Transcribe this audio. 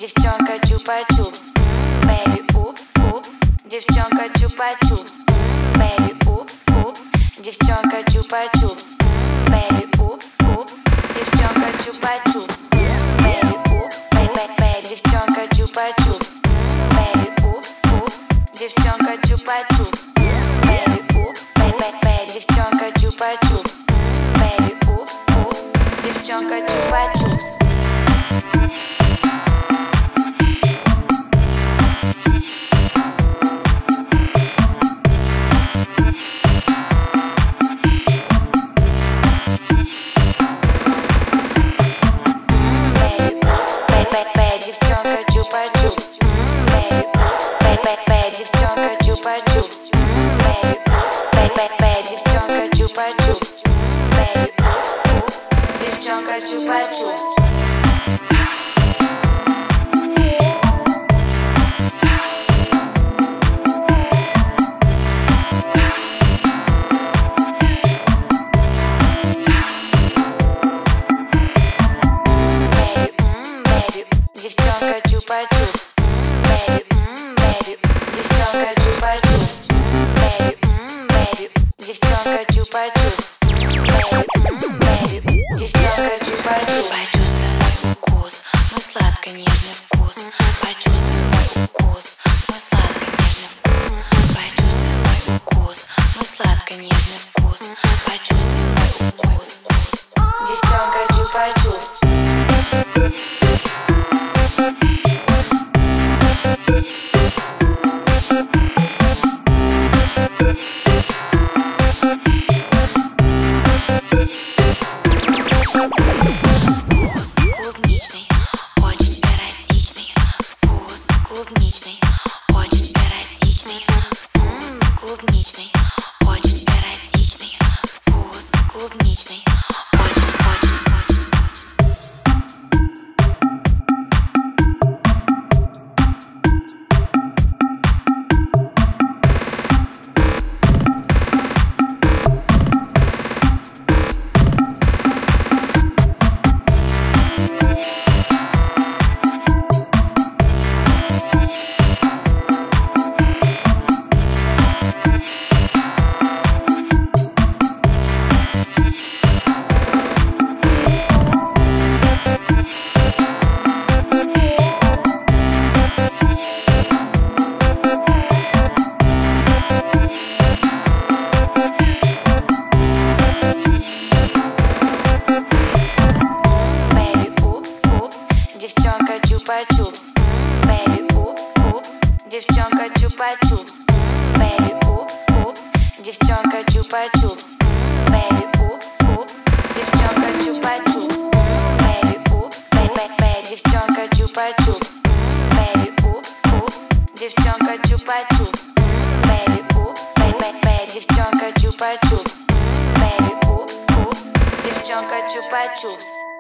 девчонка чупа-чупс. Baby, упс, упс, девчонка чупа-чупс. Baby, упс, упс, девчонка чупа-чупс. Baby, упс, упс, девчонка чупа-чупс. Baby, упс, baby, девчонка чупа-чупс. Baby, упс, упс, девчонка чупа-чупс. Baby, упс, baby, девчонка чупа-чупс. Baby, упс, упс, девчонка чупа-чупс. Baby, упс, упс, девчонка чупа-чупс. Baby, упс, упс, девчонка чупа-чупс. Baby, упс, упс, девчонка чупа-чупс. Baby, упс, baby, девчонка чупа-чупс. Baby, упс, упс, девчонка чупа-чупс. Baby, упс, baby, девчонка чупа-чупс. Baby, упс, упс, девчонка чупа-чупс.